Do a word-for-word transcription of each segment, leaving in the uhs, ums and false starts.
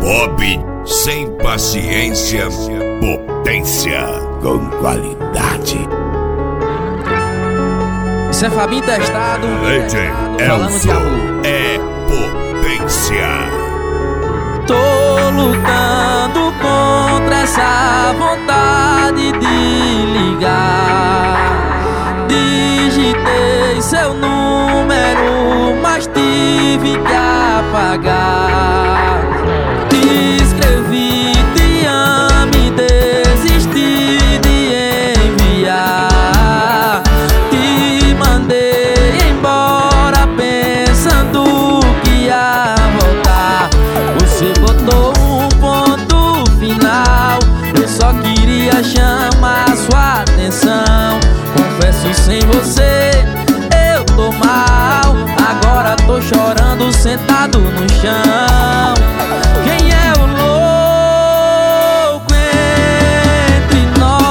Bob, sem paciência, potência com qualidade. Isso é Fabinho Testado. Legend Elson é potência. Tô lutando contra essa vontade de ligar. Digitei seu número, mas tive que apagar. Escrevi te amo e desisti de enviar. Te mandei embora pensando que ia voltar. Você botou um ponto final, eu só queria chamar sua atenção. Confesso, sem você eu tô mal. Agora tô chorando sentado no chão. Quem é o louco entre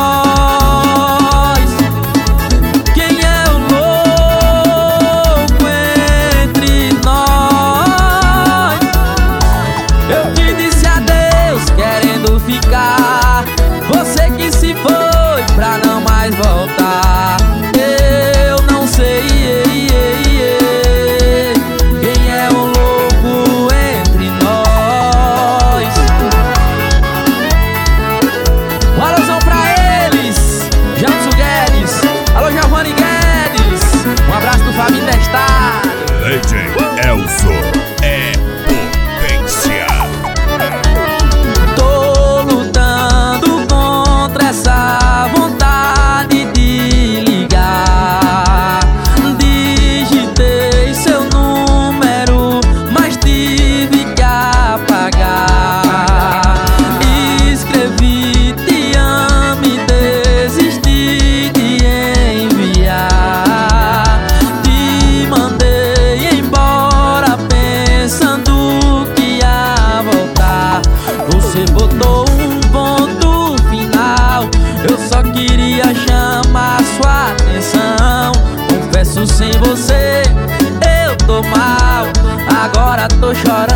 nós? Quem é o louco entre nós? Eu te disse adeus querendo ficar, você que se foi pra não mais voltar. Eu não sei quem é o louco entre nós. Um alusão pra eles, Janso Guedes, alô Giovanni Guedes, um abraço do Fabinho Testado. Legend Elson é potência. Tô lutando contra essa vontade de ligar. Digitei seu número, mas tive que apagar. Escrevi te amo e desisti de enviar. Te mandei embora pensando que ia voltar. Você botou um ponto final, eu só queria chamar sua atenção. Confesso, sem você eu tô mal. Agora tô chorando